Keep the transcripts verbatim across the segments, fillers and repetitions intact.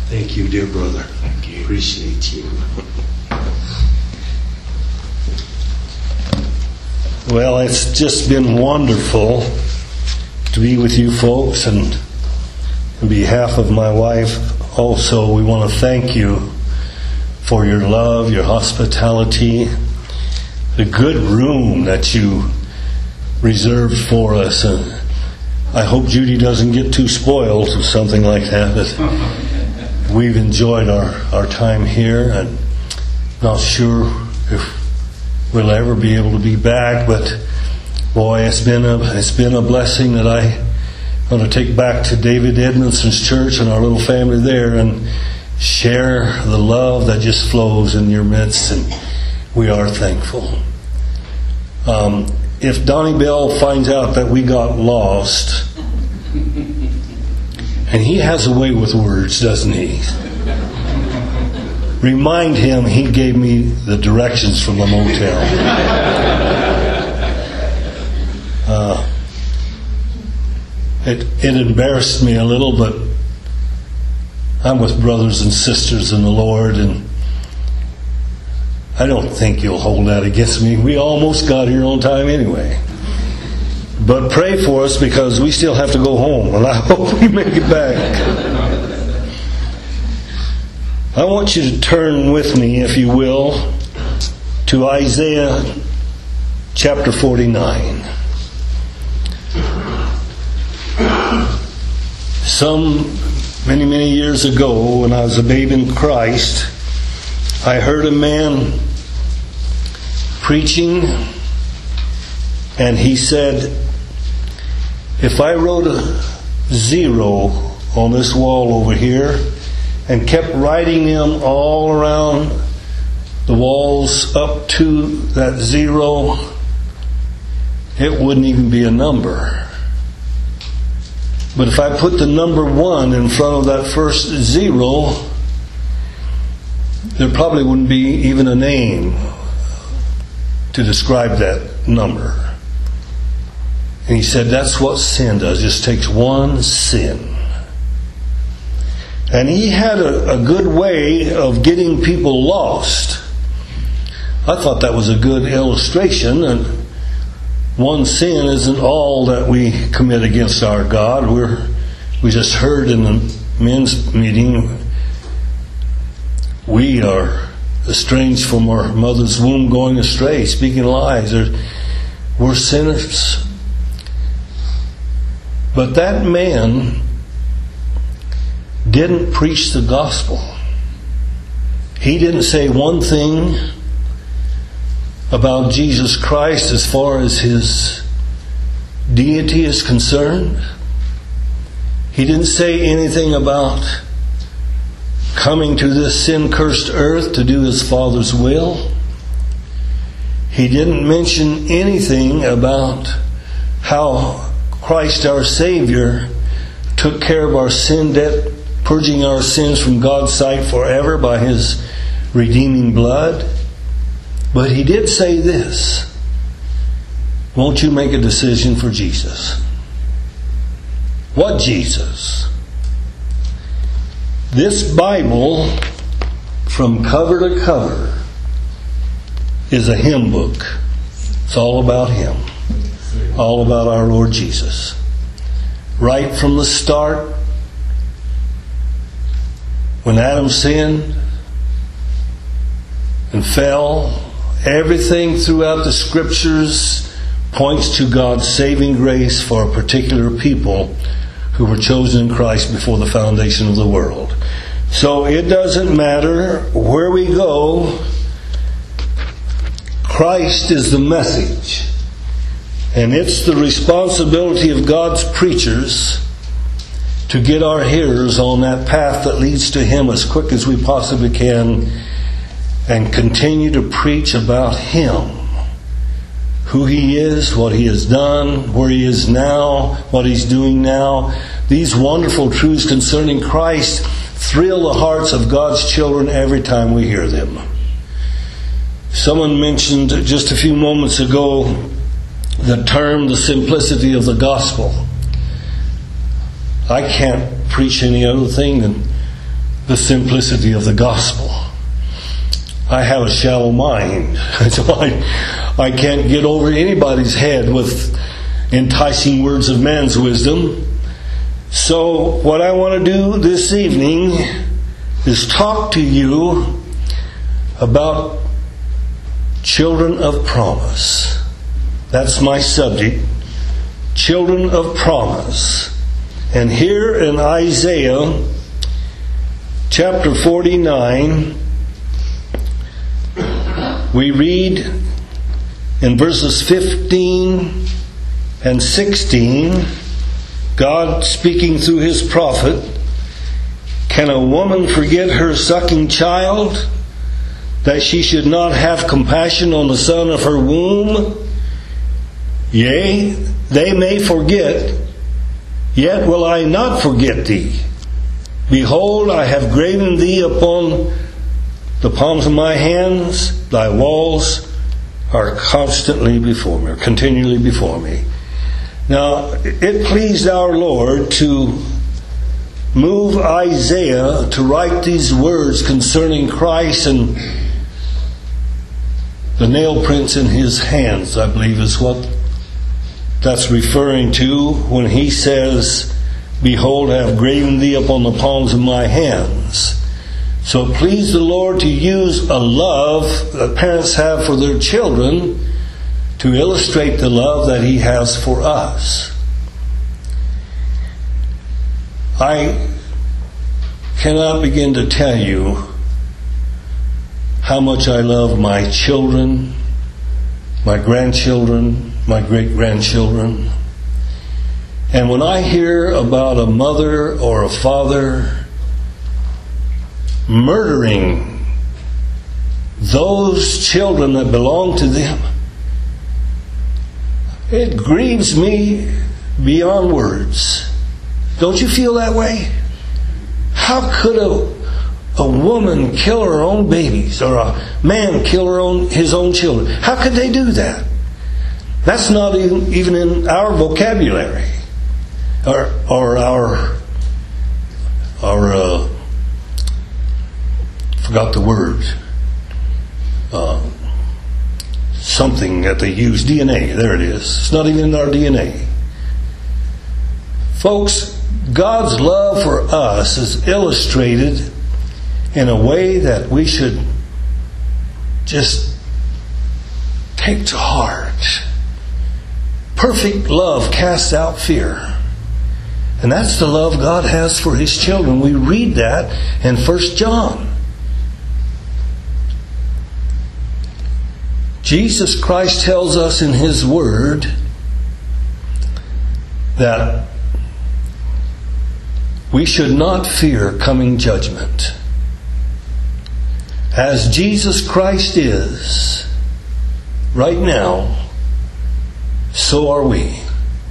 Thank you, dear brother. Thank you. Appreciate you. Well, it's just been wonderful to be with you folks, and on behalf of my wife also, we want to thank you for your love, your hospitality, the good room that you reserved for us. And I hope Judy doesn't get too spoiled with something like that. But we've enjoyed our, our time here, and not sure if we'll ever be able to be back, but boy, it's been a it's been a blessing that I want to take back to David Edmondson's church and our little family there and share the love that just flows in your midst, and we are thankful. Um, if Donnie Bell finds out that we got lost, and he has a way with words, doesn't he? Remind him he gave me the directions from the motel. Uh, it, it embarrassed me a little, but I'm with brothers and sisters in the Lord, and I don't think you'll hold that against me. We almost got here on time anyway. But pray for us, because we still have to go home, and I hope we make it back. I want you to turn with me, if you will, to Isaiah chapter forty-nine. Some many, many years ago, when I was a babe in Christ, I heard a man preaching, and he said, if I wrote a zero on this wall over here and kept writing them all around the walls up to that zero, it wouldn't even be a number. But if I put the number one in front of that first zero, there probably wouldn't be even a name to describe that number. And he said that's what sin does. It just takes one sin. And he had a, a good way of getting people lost. I thought that was a good illustration. And one sin isn't all that we commit against our God. We're we just heard in the men's meeting, we are estranged from our mother's womb, going astray, speaking lies. We're sinners. But that man didn't preach the gospel. He didn't say one thing about Jesus Christ as far as his deity is concerned. He didn't say anything about coming to this sin-cursed earth to do his Father's will. He didn't mention anything about how Christ our Savior took care of our sin debt, purging our sins from God's sight forever by his redeeming blood. But he did say this: won't you make a decision for Jesus? What Jesus? This Bible, from cover to cover, is a hymn book. It's all about him. All about our Lord Jesus. Right from the start, when Adam sinned and fell, everything throughout the Scriptures points to God's saving grace for a particular people who were chosen in Christ before the foundation of the world. So it doesn't matter where we go, Christ is the message. And it's the responsibility of God's preachers to get our hearers on that path that leads to him as quick as we possibly can, and continue to preach about him, who he is, what he has done, where he is now, what he's doing now. These wonderful truths concerning Christ thrill the hearts of God's children every time we hear them. Someone mentioned just a few moments ago the term, the simplicity of the gospel. I can't preach any other thing than the simplicity of the gospel. I have a shallow mind, so I, I can't get over anybody's head with enticing words of man's wisdom. So what I want to do this evening is talk to you about children of promise. That's my subject. Children of promise. And here in Isaiah chapter forty-nine, we read in verses fifteen and sixteen, God speaking through His prophet, "Can a woman forget her sucking child, that she should not have compassion on the son of her womb? Yea, they may forget, yet will I not forget thee. Behold, I have graven thee upon the palms of my hands. Thy walls are constantly before me," or continually before me. Now, it pleased our Lord to move Isaiah to write these words concerning Christ, and the nail prints in His hands, I believe, is what that's referring to when He says, "Behold, I have graven thee upon the palms of my hands." So it pleased the Lord to use a love that parents have for their children to illustrate the love that He has for us. I cannot begin to tell you how much I love my children, my grandchildren, my great-grandchildren. And when I hear about a mother or a father murdering those children that belong to them, it grieves me beyond words. Don't you feel that way? How could a, a woman kill her own babies, or a man kill her own, his own children? How could they do that? That's not even, even in our vocabulary, or, or our, our uh, forgot the word, uh, something that they use, D N A, there it is. It's not even in our D N A. Folks, God's love for us is illustrated in a way that we should just take to heart. Perfect love casts out fear. And that's the love God has for His children. We read that in First John. Jesus Christ tells us in His Word that we should not fear coming judgment. As Jesus Christ is right now, so are we.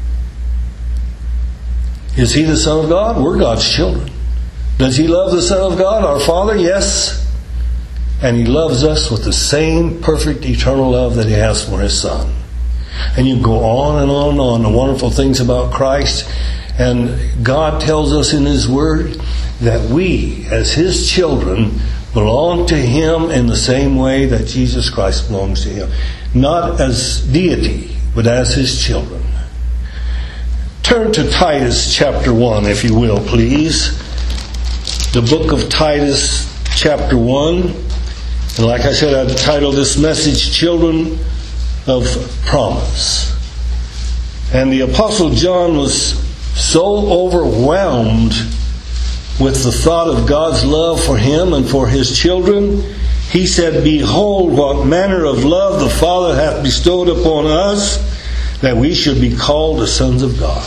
Is He the Son of God? We're God's children. Does He love the Son of God, our Father? Yes. And He loves us with the same perfect eternal love that He has for His Son. And you go on and on and on, the wonderful things about Christ. And God tells us in His Word that we, as His children, belong to Him in the same way that Jesus Christ belongs to Him. Not as deity, but as His children. Turn to Titus chapter one, if you will, please. The book of Titus chapter one. And like I said, I've titled this message, Children of Promise. And the Apostle John was so overwhelmed with the thought of God's love for him and for His children, he said, "Behold, what manner of love the Father hath bestowed upon us, that we should be called the sons of God."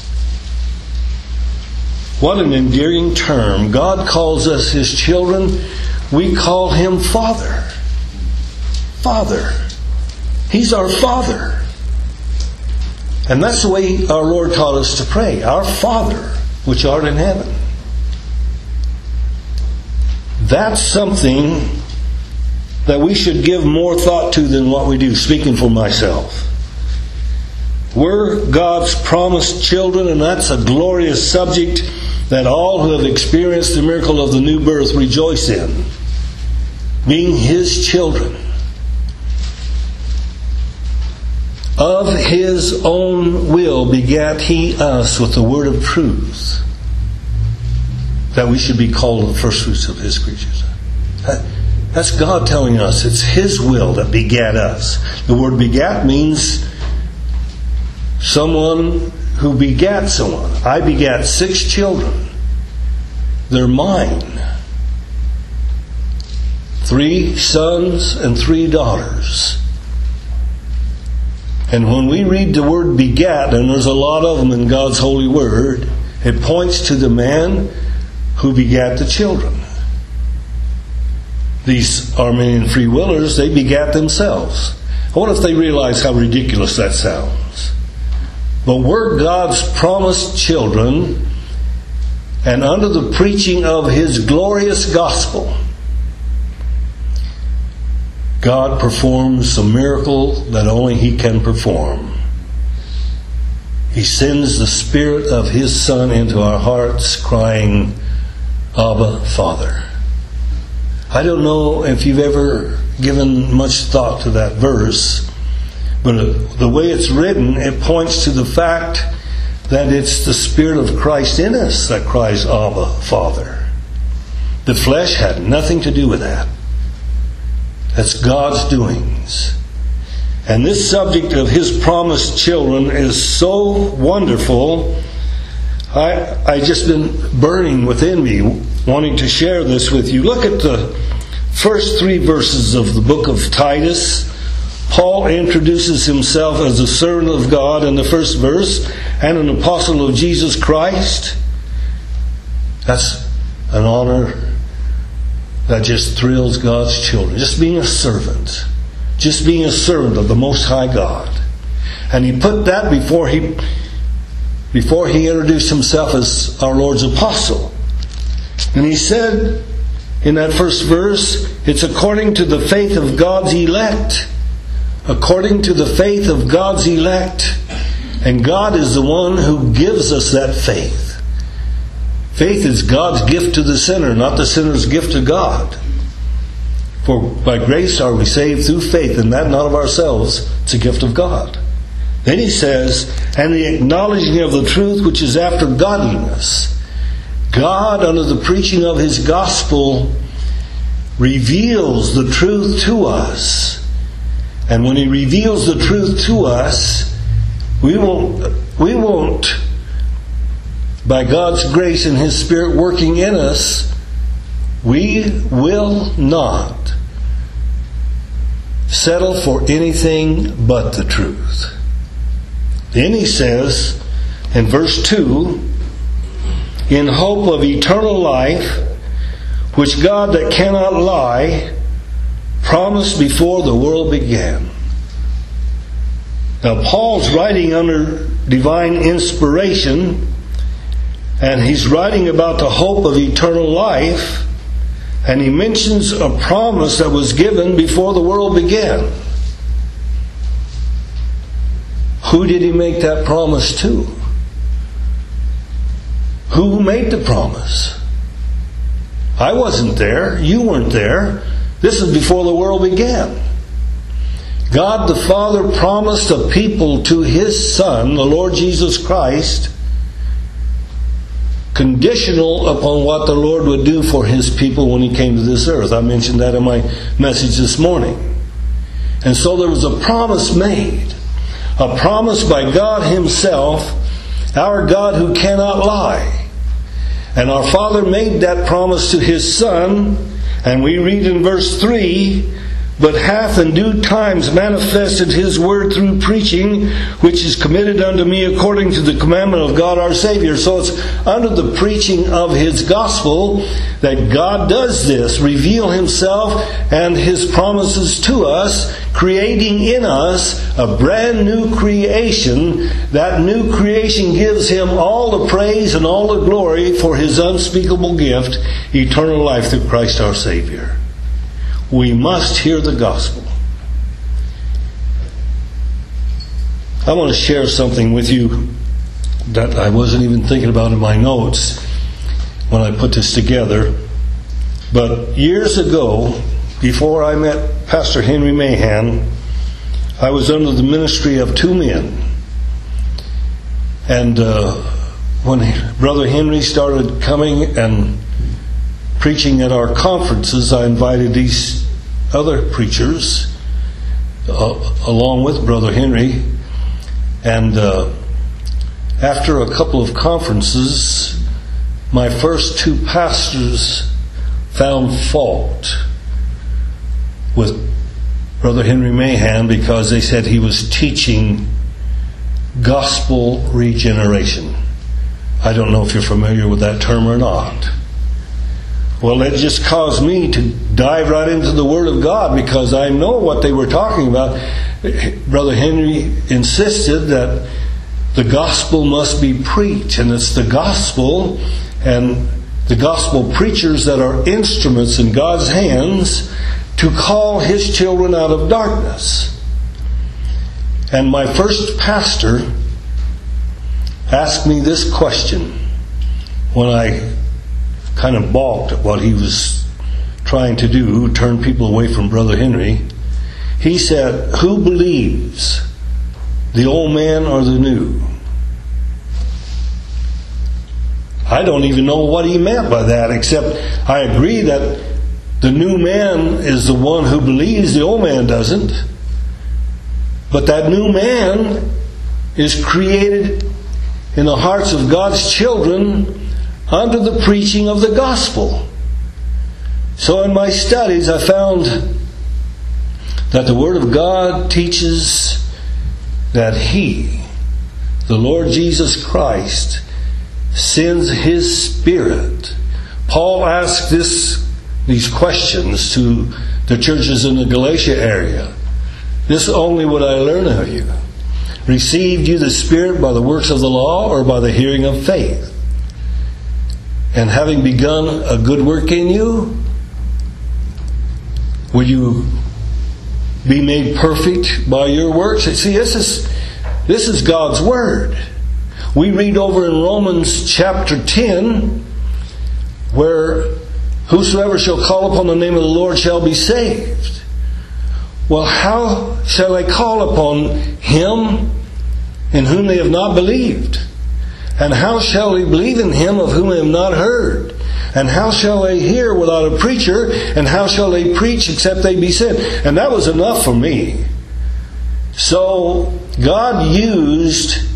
What an endearing term. God calls us His children. We call Him Father. Father. He's our Father. And that's the way our Lord taught us to pray. Our Father, which art in heaven. That's something that we should give more thought to than what we do, speaking for myself. We're God's promised children, and that's a glorious subject that all who have experienced the miracle of the new birth rejoice in, being His children. Of His own will begat He us with the word of truth, that we should be called the first fruits of His creatures. That's God telling us it's His will that begat us. The word begat means someone who begat someone. I begat six children. They're mine. Three sons and three daughters. And when we read the word begat, and there's a lot of them in God's holy word, it points to the man who begat the children. These Arminian free willers, they begat themselves. What if they realize how ridiculous that sounds? But we're God's promised children, and under the preaching of His glorious gospel, God performs a miracle that only He can perform. He sends the Spirit of His Son into our hearts, crying, Abba, Father. I don't know if you've ever given much thought to that verse, but the way it's written, it points to the fact that it's the Spirit of Christ in us that cries, Abba, Father. The flesh had nothing to do with that. That's God's doings. And this subject of His promised children is so wonderful. I I just been burning within me, wanting to share this with you. Look at the first three verses of the book of Titus. Paul introduces himself as a servant of God in the first verse, and an apostle of Jesus Christ. That's an honor that just thrills God's children. Just being a servant. Just being a servant of the Most High God. And he put that before he before he introduced himself as our Lord's apostle. And he said in that first verse, it's according to the faith of God's elect. According to the faith of God's elect. And God is the one who gives us that faith. Faith is God's gift to the sinner, not the sinner's gift to God. For by grace are we saved through faith, and that not of ourselves, it's a gift of God. Then he says, and the acknowledging of the truth which is after godliness. God, under the preaching of His gospel, reveals the truth to us. And when He reveals the truth to us, we won't, we won't, by God's grace and His Spirit working in us, we will not settle for anything but the truth. Then he says in verse two, in hope of eternal life, which God that cannot lie promised before the world began. Now Paul's writing under divine inspiration, and he's writing about the hope of eternal life, and he mentions a promise that was given before the world began. Who did he make that promise to? Who made the promise? I wasn't there. You weren't there. This is before the world began. God the Father promised a people to His Son, the Lord Jesus Christ, conditional upon what the Lord would do for His people when He came to this earth. I mentioned that in my message this morning. And so there was a promise made. A promise by God Himself, our God who cannot lie. And our Father made that promise to His Son, and we read in verse three, but hath in due times manifested His word through preaching, which is committed unto me according to the commandment of God our Savior. So it's under the preaching of His gospel that God does this, reveal Himself and His promises to us, creating in us a brand new creation. That new creation gives Him all the praise and all the glory for His unspeakable gift, eternal life through Christ our Savior. We must hear the gospel. I want to share something with you that I wasn't even thinking about in my notes. when I put this together. But years ago, before I met Pastor Henry Mahan, I was under the ministry of two men. And uh, when Brother Henry started coming and preaching at our conferences, I invited these other preachers uh, along with Brother Henry. And uh, after a couple of conferences, my first two pastors found fault with Brother Henry Mahan because they said he was teaching gospel regeneration. I don't know if you're familiar with that term or not. Well, it just caused me to dive right into the Word of God because I know what they were talking about. Brother Henry insisted that the gospel must be preached, and it's the gospel and the gospel preachers that are instruments in God's hands to call His children out of darkness. And my first pastor asked me this question when I kind of balked at what he was trying to do, turn people away from Brother Henry. He said, "Who believes, the old man or the new?" I don't even know what he meant by that, except I agree that the new man is the one who believes, the old man doesn't. But that new man is created in the hearts of God's children under the preaching of the gospel. So in my studies I found that the Word of God teaches that He, the Lord Jesus Christ, sends His Spirit. Paul asked this, these questions to the churches in the Galatia area. "This only would I learn of you. Received you the Spirit by the works of the law or by the hearing of faith? And having begun a good work in you, will you be made perfect by your works?" See, this is this is God's Word. We read over in Romans chapter ten, where whosoever shall call upon the name of the Lord shall be saved. Well, how shall they call upon Him in whom they have not believed? And how shall they believe in Him of whom they have not heard? And how shall they hear without a preacher? And how shall they preach except they be sent? And that was enough for me. So God used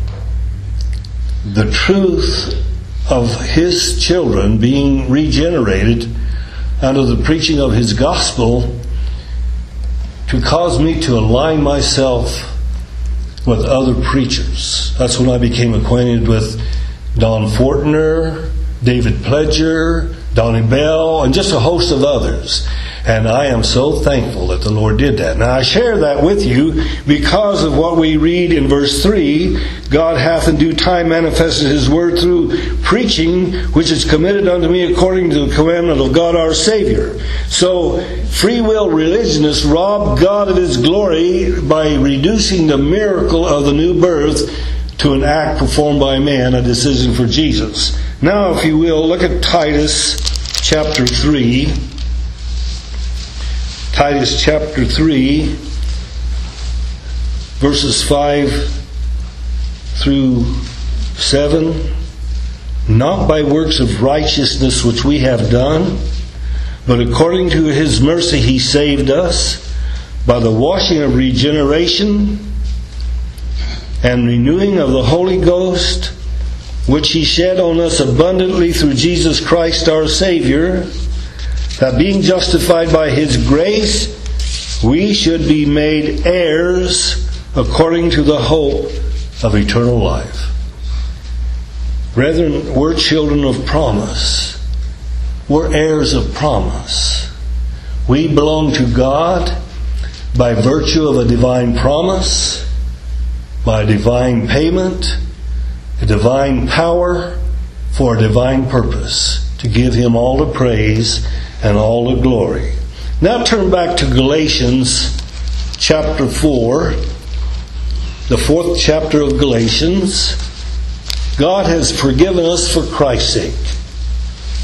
the truth of His children being regenerated under the preaching of His gospel to cause me to align myself with other preachers. That's when I became acquainted with Don Fortner, David Pledger, Donnie Bell, and just a host of others. And I am so thankful that the Lord did that. Now I share that with you because of what we read in verse three. God hath in due time manifested His word through preaching, which is committed unto me according to the commandment of God our Savior. So free will religionists rob God of His glory by reducing the miracle of the new birth to an act performed by man, a decision for Jesus. Now, if you will, look at Titus chapter three. Titus chapter three, verses five through seven. "Not by works of righteousness which we have done, but according to His mercy He saved us by the washing of regeneration and renewing of the Holy Ghost, which He shed on us abundantly through Jesus Christ our Savior, that being justified by His grace, we should be made heirs according to the hope of eternal life." Brethren, we're children of promise. We're heirs of promise. We belong to God by virtue of a divine promise, by divine payment, a divine power for a divine purpose, to give Him all the praise and all the glory. Now turn back to Galatians chapter four, the fourth chapter of Galatians. God has forgiven us for Christ's sake.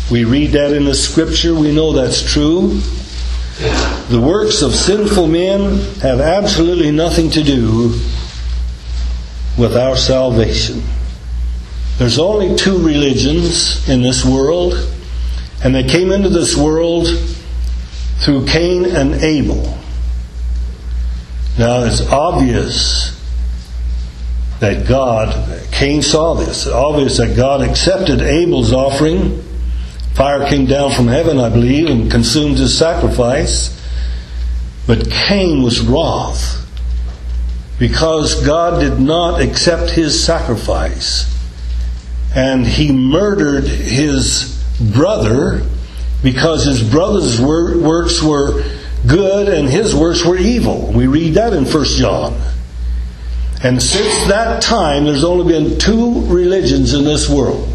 We read that in the Scripture. We know that's true. The works of sinful men have absolutely nothing to do with our salvation. There's only two religions in this world, and they came into this world through Cain and Abel. Now it's obvious that God, Cain saw this, it's obvious that God accepted Abel's offering. Fire came down from heaven, I believe, and consumed his sacrifice. But Cain was wroth because God did not accept his sacrifice. And he murdered his brother because his brother's works were good and his works were evil. We read that in First John. And since that time, there's only been two religions in this world.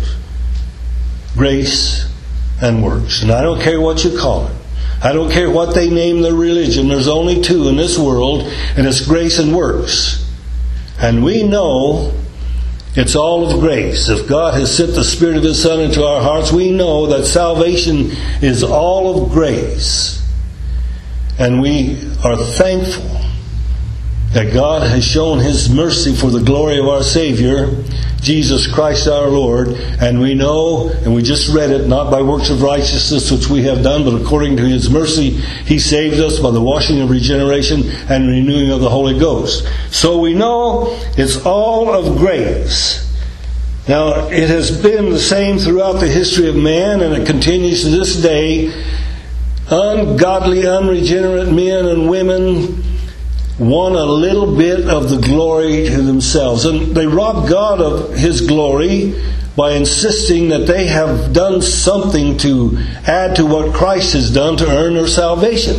Grace and works. And I don't care what you call it. I don't care what they name their religion. There's only two in this world, and it's grace and works. And we know it's all of grace. If God has sent the Spirit of His Son into our hearts, we know that salvation is all of grace. And we are thankful that God has shown His mercy for the glory of our Savior, Jesus Christ our Lord. And we know, and we just read it, not by works of righteousness which we have done, but according to His mercy He saved us by the washing of regeneration and renewing of the Holy Ghost. So we know it's all of grace. Now, it has been the same throughout the history of man, and it continues to this day. Ungodly, unregenerate men and women want a little bit of the glory to themselves. And they rob God of His glory by insisting that they have done something to add to what Christ has done to earn their salvation.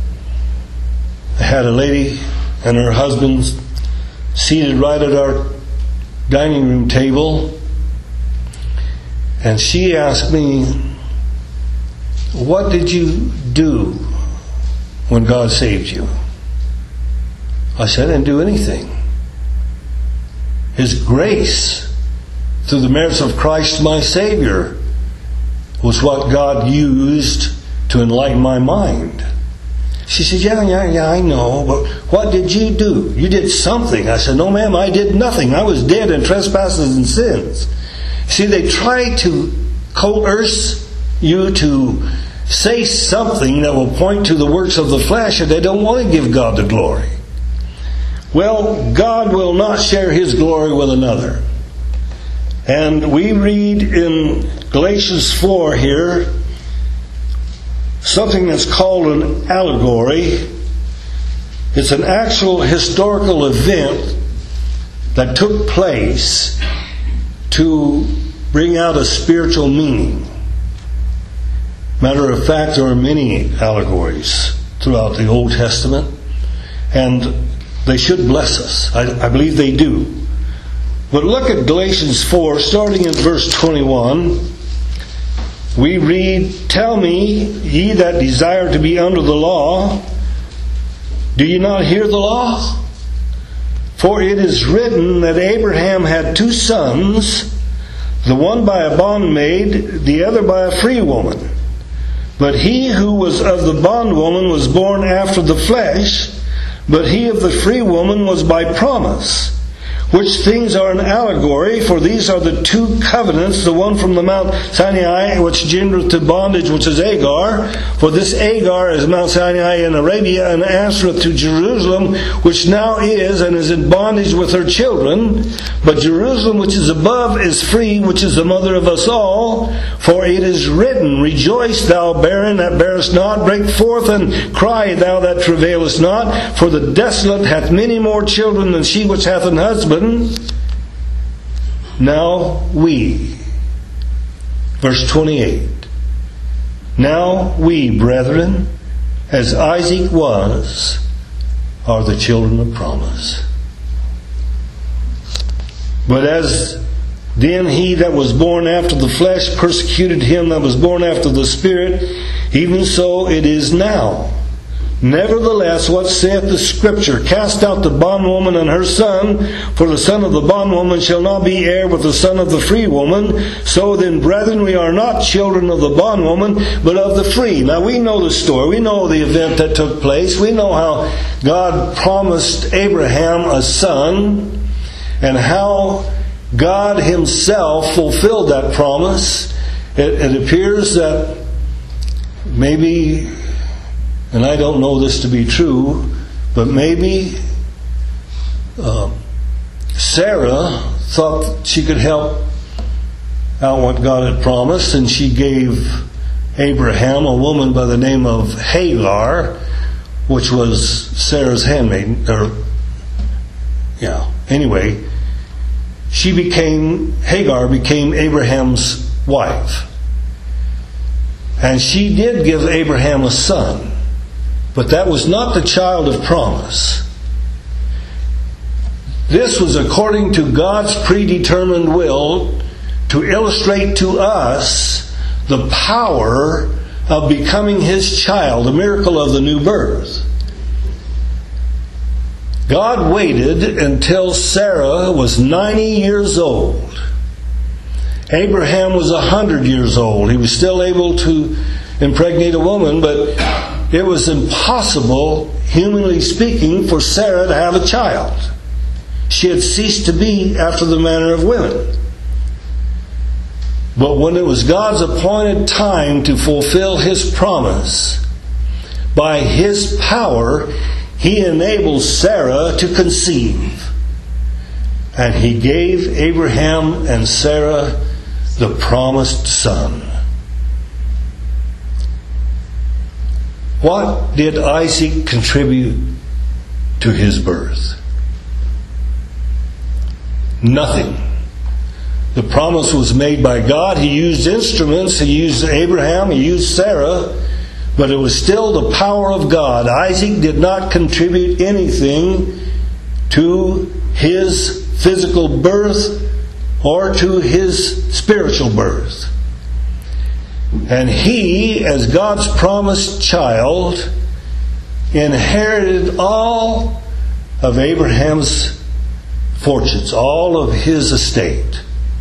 I had a lady and her husband seated right at our dining room table, and she asked me, "What did you do when God saved you?" I said, "I didn't do anything. His grace, through the merits of Christ my Savior, was what God used to enlighten my mind." She said, yeah, yeah, yeah, I know, but what did you do? You did something. I said, "No, ma'am, I did nothing. I was dead in trespasses and sins." See, they try to coerce you to say something that will point to the works of the flesh, and they don't want to give God the glory. Well, God will not share His glory with another. And we read in Galatians four here something that's called an allegory. It's an actual historical event that took place to bring out a spiritual meaning. Matter of fact, there are many allegories throughout the Old Testament, and they should bless us. I, I believe they do. But look at Galatians four, starting in verse twenty-one. We read, "Tell me, ye that desire to be under the law, do ye not hear the law? For it is written that Abraham had two sons, the one by a bondmaid, the other by a free woman. But he who was of the bondwoman was born after the flesh, but he of the free woman was by promise. Which things are an allegory, for these are the two covenants, the one from the Mount Sinai, which gendereth to bondage, which is Agar. For this Agar is Mount Sinai in Arabia, and answereth to Jerusalem, which now is, and is in bondage with her children. But Jerusalem, which is above, is free, which is the mother of us all. For it is written, Rejoice, thou barren that bearest not, break forth and cry, thou that travailest not. For the desolate hath many more children than she which hath an husband. Now we," verse twenty-eight, "Now we, brethren, as Isaac was, are the children of promise. But as then he that was born after the flesh persecuted him that was born after the Spirit, even so it is now. Nevertheless, what saith the Scripture? Cast out the bondwoman and her son, for the son of the bondwoman shall not be heir with the son of the free woman. So then, brethren, we are not children of the bondwoman, but of the free. Now, we know the story. We know the event that took place. We know how God promised Abraham a son, and how God Himself fulfilled that promise. It, it appears that maybe, and I don't know this to be true, but maybe uh, Sarah thought she could help out what God had promised, and she gave Abraham a woman by the name of Hagar, which was Sarah's handmaid. Or, yeah. Anyway, she became Hagar became Abraham's wife, and she did give Abraham a son. But that was not the child of promise. This was according to God's predetermined will to illustrate to us the power of becoming His child, the miracle of the new birth. God waited until Sarah was ninety years old. Abraham was one hundred years old. He was still able to impregnate a woman, but it was impossible, humanly speaking, for Sarah to have a child. She had ceased to be after the manner of women. But when it was God's appointed time to fulfill His promise, by His power, He enabled Sarah to conceive. And He gave Abraham and Sarah the promised son. What did Isaac contribute to his birth? Nothing. The promise was made by God. He used instruments. He used Abraham. He used Sarah. But it was still the power of God. Isaac did not contribute anything to his physical birth or to his spiritual birth. And he, as God's promised child, inherited all of Abraham's fortunes, all of his estate.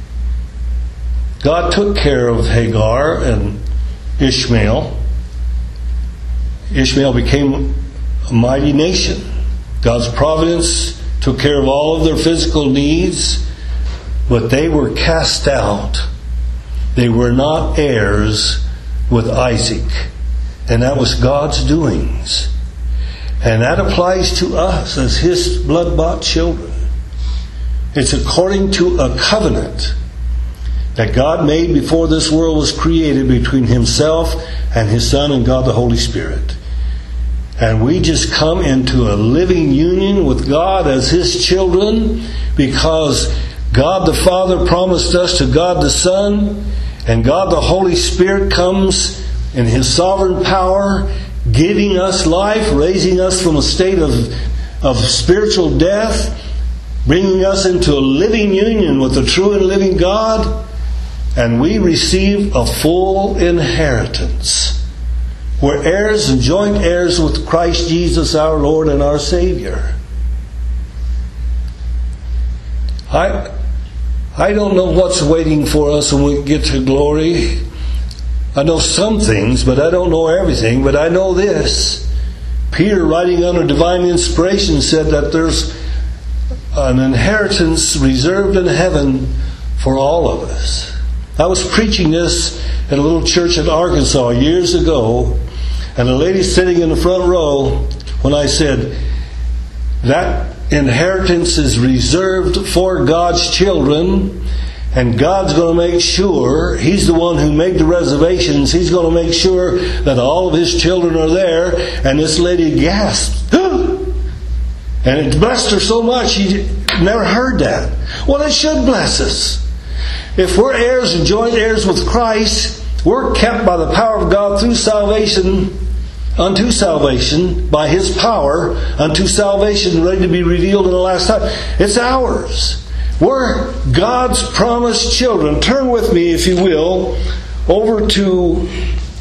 God took care of Hagar and Ishmael. Ishmael became a mighty nation. God's providence took care of all of their physical needs, but they were cast out. They were not heirs with Isaac. And that was God's doings. And that applies to us as His blood-bought children. It's according to a covenant that God made before this world was created between Himself and His Son and God the Holy Spirit. And we just come into a living union with God as His children because God the Father promised us to God the Son, and God the Holy Spirit comes in His sovereign power, giving us life, raising us from a state of, of spiritual death, bringing us into a living union with the true and living God, and we receive a full inheritance. We're heirs and joint heirs with Christ Jesus our Lord and our Savior. I I don't know what's waiting for us when we get to glory. I know some things, but I don't know everything. But I know this. Peter, writing under divine inspiration, said that there's an inheritance reserved in heaven for all of us. I was preaching this at a little church in Arkansas years ago, and a lady sitting in the front row, when I said, that inheritance is reserved for God's children, and God's going to make sure, He's the one who made the reservations, He's going to make sure that all of His children are there. And this lady gasped. And it blessed her so much, she never heard that. Well, it should bless us. If we're heirs and joint heirs with Christ, we're kept by the power of God through salvation, unto salvation, by His power, unto salvation, ready to be revealed in the last time. It's ours. We're God's promised children. Turn with me, if you will, over to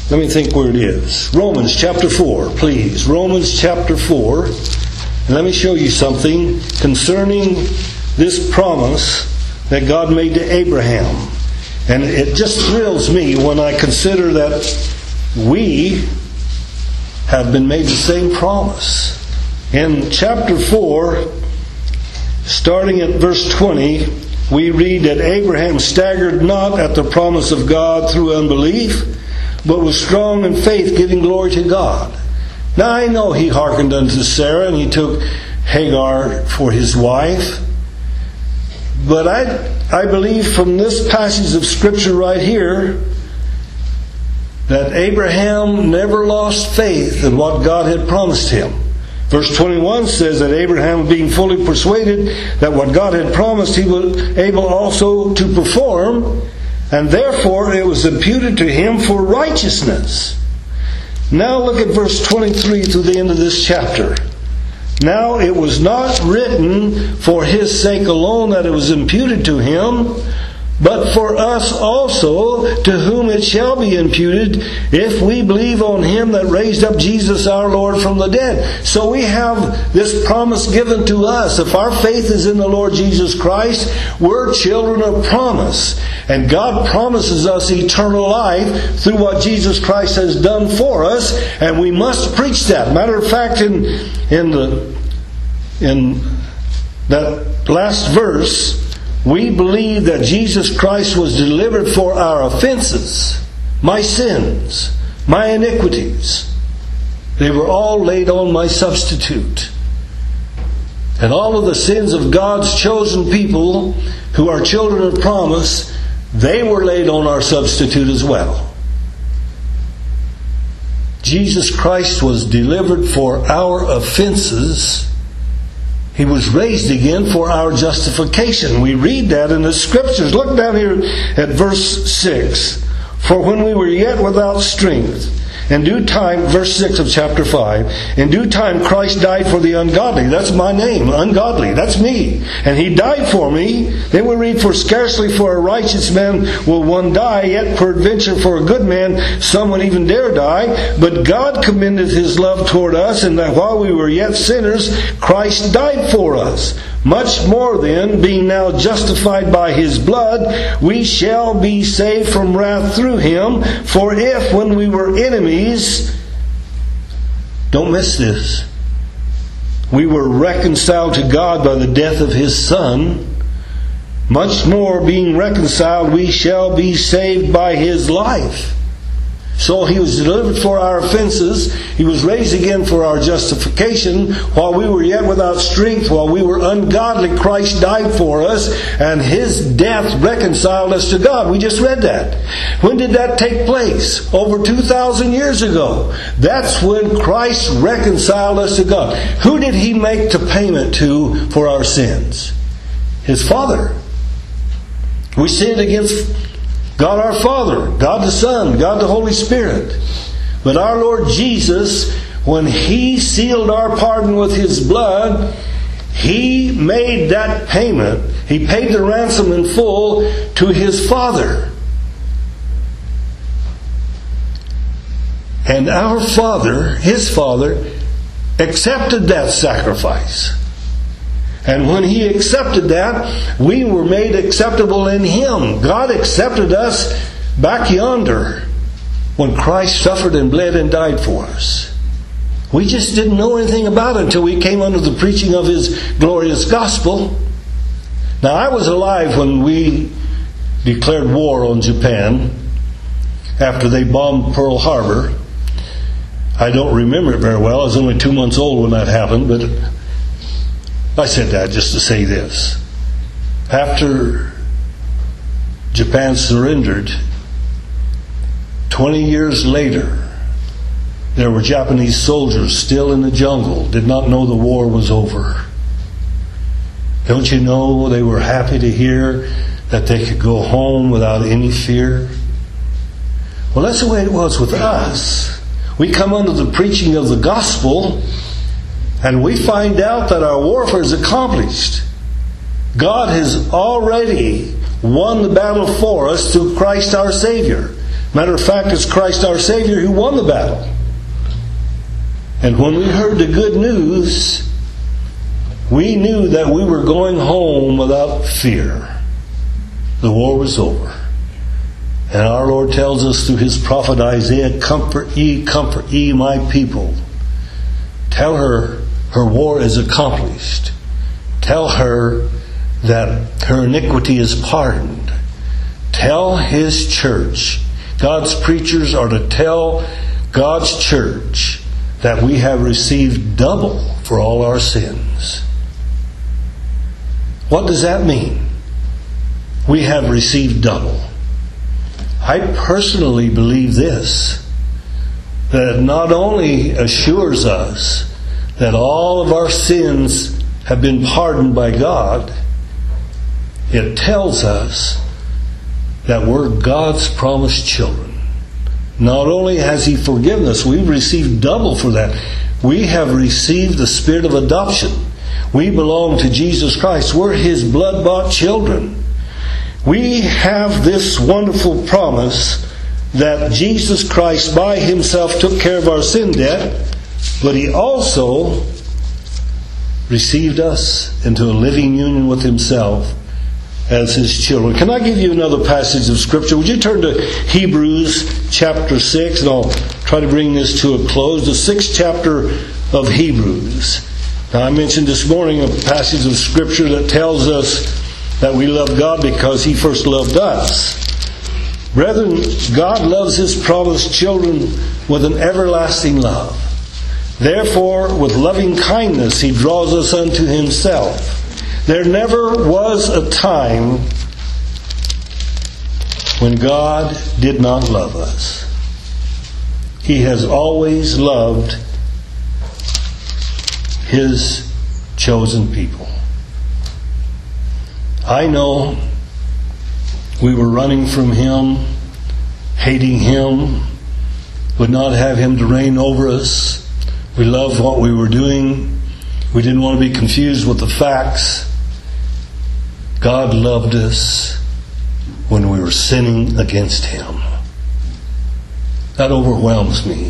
let me think where it is. Romans chapter four, please. Romans chapter four. And let me show you something concerning this promise that God made to Abraham. And it just thrills me when I consider that we have been made the same promise. In chapter four, starting at verse twenty, we read that Abraham staggered not at the promise of God through unbelief, but was strong in faith, giving glory to God. Now I know he hearkened unto Sarah, and he took Hagar for his wife. But I, I believe from this passage of Scripture right here that Abraham never lost faith in what God had promised him. Verse twenty-one says that Abraham, being fully persuaded that what God had promised he was able also to perform, and therefore it was imputed to him for righteousness. Now look at verse twenty-three through the end of this chapter. Now it was not written for his sake alone that it was imputed to him, but for us also, to whom it shall be imputed, if we believe on him that raised up Jesus our Lord from the dead. So we have this promise given to us. If our faith is in the Lord Jesus Christ, we're children of promise. And God promises us eternal life through what Jesus Christ has done for us, and we must preach that. Matter of fact, in in the in that last verse, we believe that Jesus Christ was delivered for our offenses, my sins, my iniquities. They were all laid on my substitute. And all of the sins of God's chosen people who are children of promise, they were laid on our substitute as well. Jesus Christ was delivered for our offenses. He was raised again for our justification. We read that in the Scriptures. Look down here at verse six. For when we were yet without strength, in due time, verse six of chapter five, in due time Christ died for the ungodly. That's my name, ungodly. That's me. And He died for me. Then we read, for scarcely for a righteous man will one die, yet peradventure for a good man some would even dare die. But God commended His love toward us, in that while we were yet sinners, Christ died for us. Much more then, being now justified by His blood, we shall be saved from wrath through Him. For if, when we were enemies, don't miss this, we were reconciled to God by the death of His Son, much more being reconciled, we shall be saved by His life. So He was delivered for our offenses. He was raised again for our justification. While we were yet without strength, while we were ungodly, Christ died for us, and His death reconciled us to God. We just read that. When did that take place? Over two thousand years ago. That's when Christ reconciled us to God. Who did He make the payment to for our sins? His Father. We sinned against God our Father, God the Son, God the Holy Spirit. But our Lord Jesus, when He sealed our pardon with His blood, He made that payment. He paid the ransom in full to His Father. And our Father, His Father, accepted that sacrifice. And when He accepted that, we were made acceptable in Him. God accepted us back yonder when Christ suffered and bled and died for us. We just didn't know anything about it until we came under the preaching of His glorious gospel. Now, I was alive when we declared war on Japan after they bombed Pearl Harbor. I don't remember it very well. I was only two months old when that happened, but I said that just to say this. After Japan surrendered, twenty years later, there were Japanese soldiers still in the jungle, did not know the war was over. Don't you know they were happy to hear that they could go home without any fear? Well, that's the way it was with us. We come under the preaching of the gospel, and we find out that our warfare is accomplished. God has already won the battle for us through Christ our Savior. Matter of fact, it's Christ our Savior who won the battle. And when we heard the good news, we knew that we were going home without fear. The war was over. And our Lord tells us through His prophet Isaiah, "Comfort ye, comfort ye, my people. Tell her her war is accomplished. Tell her that her iniquity is pardoned. Tell His church." God's preachers are to tell God's church that we have received double for all our sins. What does that mean? We have received double. I personally believe this, that it not only assures us that all of our sins have been pardoned by God, it tells us that we're God's promised children. Not only has He forgiven us, we've received double for that. We have received the spirit of adoption. We belong to Jesus Christ. We're His blood-bought children. We have this wonderful promise that Jesus Christ by Himself took care of our sin debt, but He also received us into a living union with Himself as His children. Can I give you another passage of Scripture? Would you turn to Hebrews chapter six, and I'll try to bring this to a close. The sixth chapter of Hebrews. Now, I mentioned this morning a passage of Scripture that tells us that we love God because He first loved us. Brethren, God loves His promised children with an everlasting love. Therefore, with loving kindness He draws us unto Himself. There never was a time when God did not love us. He has always loved His chosen people. I know we were running from Him, hating Him, would not have Him to reign over us. We loved what we were doing. We didn't want to be confused with the facts. God loved us when we were sinning against Him. That overwhelms me.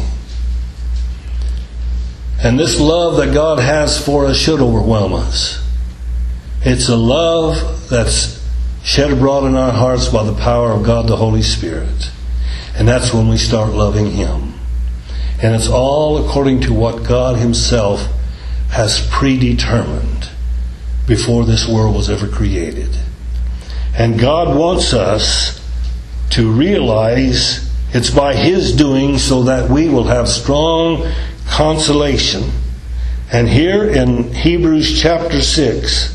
And this love that God has for us should overwhelm us. It's a love that's shed abroad in our hearts by the power of God the Holy Spirit. And that's when we start loving Him. And it's all according to what God Himself has predetermined before this world was ever created. And God wants us to realize it's by His doing so that we will have strong consolation. And here in Hebrews chapter six,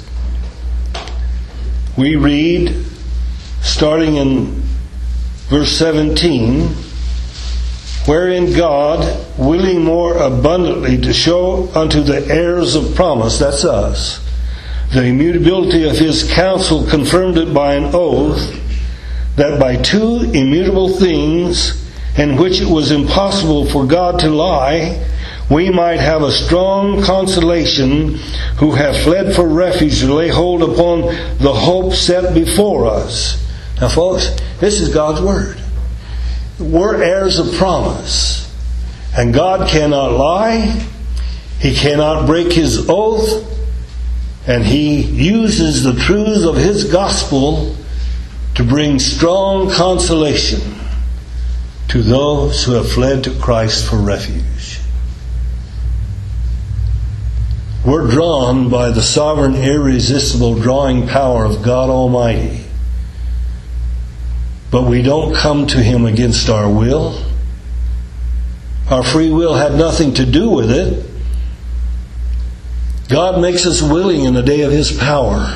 we read, starting in verse seventeen, wherein God, willing more abundantly to show unto the heirs of promise, that's us, the immutability of His counsel, confirmed it by an oath, that by two immutable things, in which it was impossible for God to lie, we might have a strong consolation, who have fled for refuge to lay hold upon the hope set before us. Now folks, this is God's Word. We're heirs of promise. And God cannot lie. He cannot break His oath. And He uses the truths of His gospel to bring strong consolation to those who have fled to Christ for refuge. We're drawn by the sovereign, irresistible drawing power of God Almighty. But we don't come to Him against our will. Our free will had nothing to do with it. God makes us willing in the day of His power.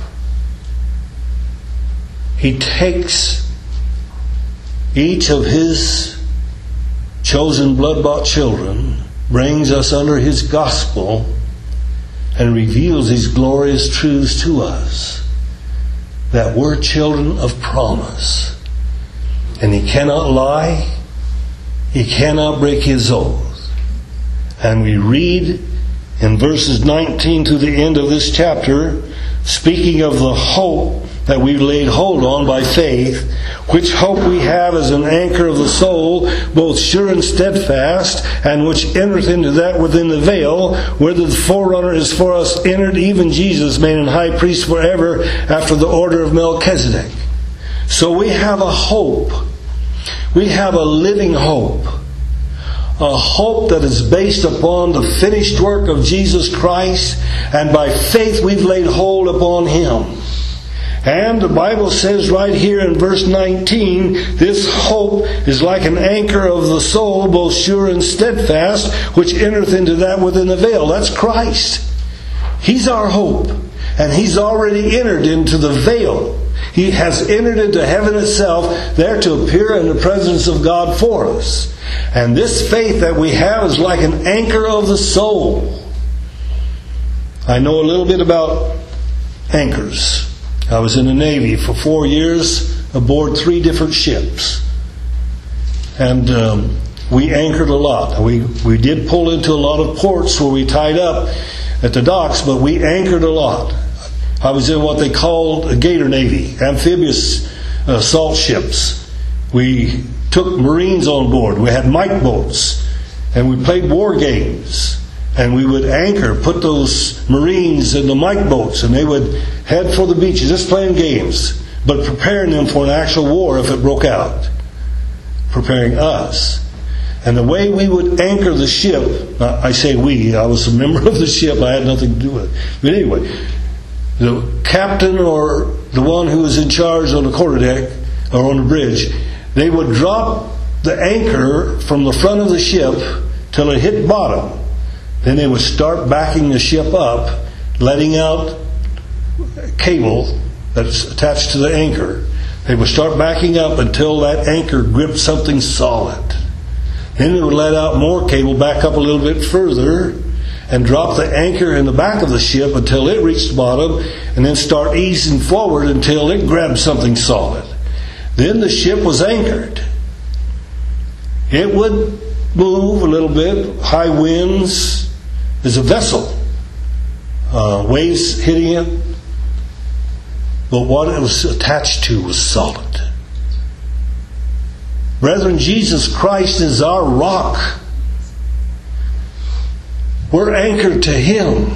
He takes each of His chosen blood-bought children, brings us under His gospel, and reveals these glorious truths to us, that we're children of promise. And He cannot lie. He cannot break His oath. And we read in verses nineteen to the end of this chapter, speaking of the hope that we laid hold on by faith, which hope we have as an anchor of the soul, both sure and steadfast, and which entereth into that within the veil, whether the forerunner is for us entered, even Jesus, made an high priest forever, after the order of Melchizedek. So we have a hope. We have a living hope. A hope that is based upon the finished work of Jesus Christ, and by faith we've laid hold upon Him. And the Bible says right here in verse nineteen, this hope is like an anchor of the soul, both sure and steadfast, which entereth into that within the veil. That's Christ. He's our hope. And He's already entered into the veil. He has entered into heaven itself, there to appear in the presence of God for us. And this faith that we have is like an anchor of the soul. I know a little bit about anchors. I was in the Navy for four years aboard three different ships. And um, we anchored a lot. We, we did pull into a lot of ports where we tied up at the docks, but we anchored a lot. I was in what they called a Gator Navy, amphibious uh, assault ships. We took Marines on board. We had mike boats, and we played war games. And we would anchor, put those Marines in the mike boats, and they would head for the beaches, just playing games, but preparing them for an actual war if it broke out. Preparing us. And the way we would anchor the ship, I say we, I was a member of the ship, I had nothing to do with it. But anyway, the captain or the one who was in charge on the quarterdeck or on the bridge, they would drop the anchor from the front of the ship till it hit bottom. Then they would start backing the ship up, letting out cable that's attached to the anchor. They would start backing up until that anchor gripped something solid. Then they would let out more cable, back up a little bit further, and drop the anchor in the back of the ship until it reached the bottom, and then start easing forward until it grabbed something solid. Then the ship was anchored. It would move a little bit, high winds. There's a vessel, uh, waves hitting it, but what it was attached to was solid. Brethren, Jesus Christ is our rock. We're anchored to Him.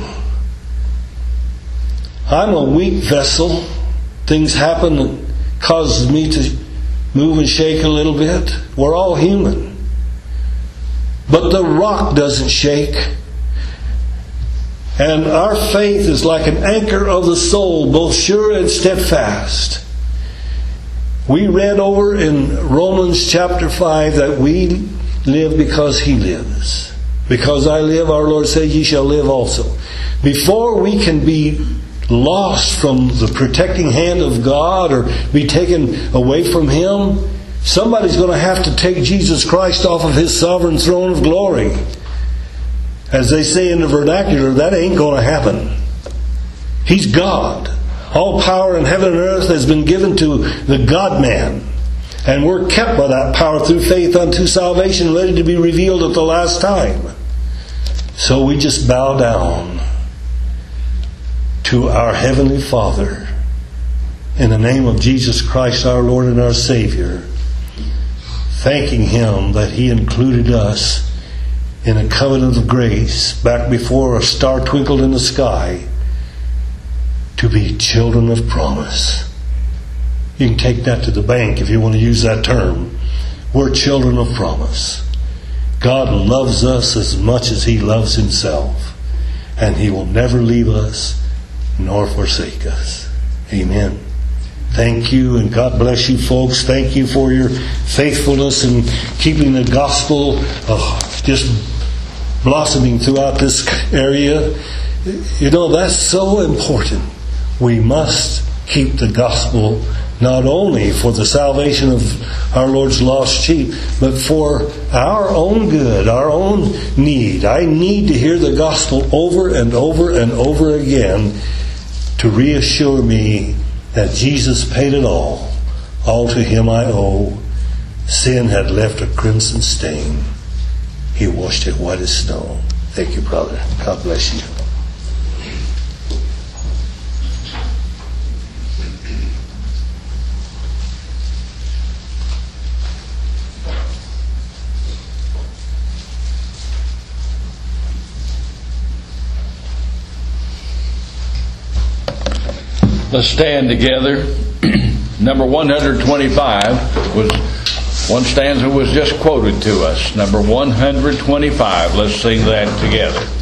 I'm a weak vessel. Things happen that causes me to move and shake a little bit. We're all human. But the rock doesn't shake. And our faith is like an anchor of the soul, both sure and steadfast. We read over in Romans chapter five that we live because He lives. Because I live, our Lord said, ye shall live also. Before we can be lost from the protecting hand of God or be taken away from Him, somebody's going to have to take Jesus Christ off of His sovereign throne of glory. As they say in the vernacular, that ain't going to happen. He's God. All power in heaven and earth has been given to the God-man. And we're kept by that power through faith unto salvation, ready to be revealed at the last time. So we just bow down to our Heavenly Father in the name of Jesus Christ, our Lord and our Savior, thanking Him that He included us in a covenant of grace back before a star twinkled in the sky to be children of promise. You can take that to the bank if you want to use that term. We're children of promise. God loves us as much as He loves Himself, and He will never leave us nor forsake us. Amen. Thank you, and God bless you folks. Thank you for your faithfulness in keeping the gospel uh, just blossoming throughout this area. You know, that's so important. We must keep the gospel not only for the salvation of our Lord's lost sheep, but for our own good, our own need. I need to hear the gospel over and over and over again to reassure me that Jesus paid it all. All to Him I owe. Sin had left a crimson stain. He washed it white as snow. Thank you, brother. God bless you. Let's stand together. Number one hundred twenty-five was one stanza was just quoted to us. Number one hundred twenty-five. Let's sing that together.